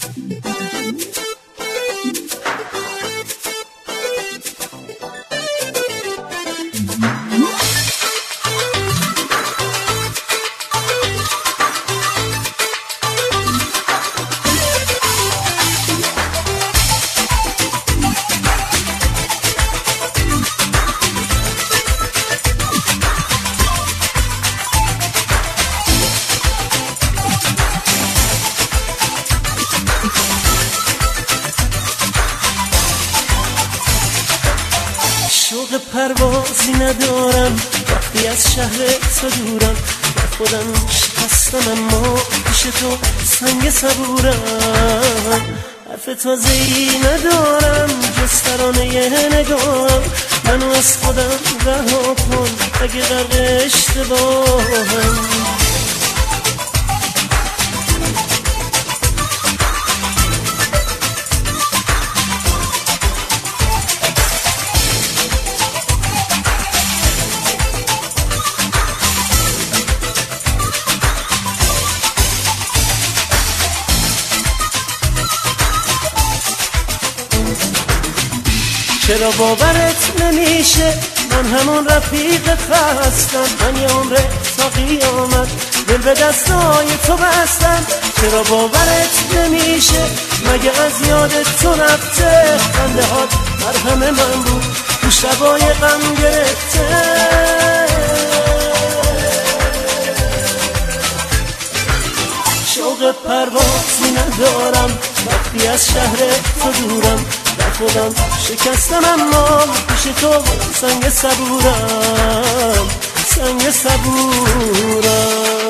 شوق پروازی ندارم وقتی از شهر تو دورم، در خودم شکستم اما پیش تو سنگ صبورم. حرف تازه‌ای ندارم جز ترانه نگاهم، منو از خودم رها کن اگه غرق اشتباهم. چرا باورت نمیشه من همون رفیق خستم، من یه عمر تا قیامت دل به دستای تو بستم. چرا باورت نمیشه مگه از یادت تو رفته، خنده هات مرهم من بود تو شبای غم گرفته. شوق پروازی ندارم وقتی از شهر تو دورم، در خودم شکستم اما پیش تو سنگ صبورم، سنگ صبورم.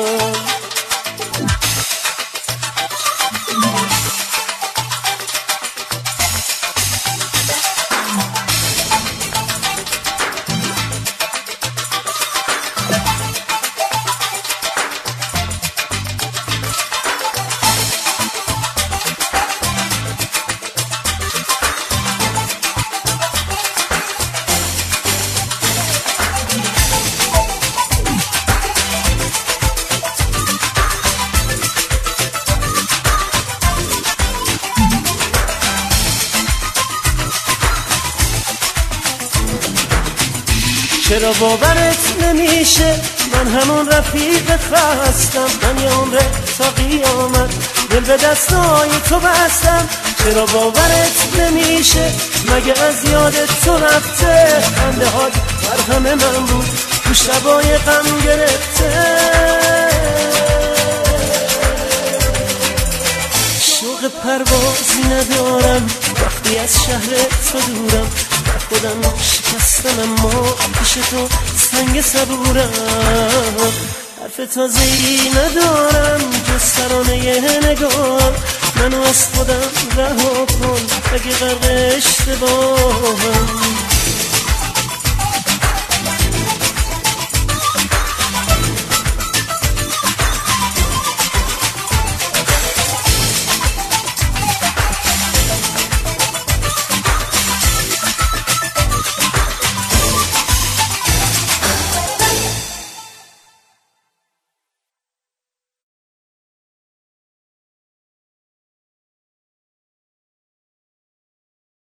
چرا باورت نمیشه من همون رفیق خستم، من یه عمر تا قیامت دل به دستای تو بستم. چرا باورت نمیشه مگه از یادت تو رفته، خنده هات مرهم من بود تو شبای غم گرفته. شوق پروازی ندارم وقتی از شهر تو دورم، در خودم شکستم اما پیش تو سنگ صبورم. حرف تازه‌ای ندارم جز ترانه نگاهم، منو از خودم رها کن اگه غرق اشتباهم.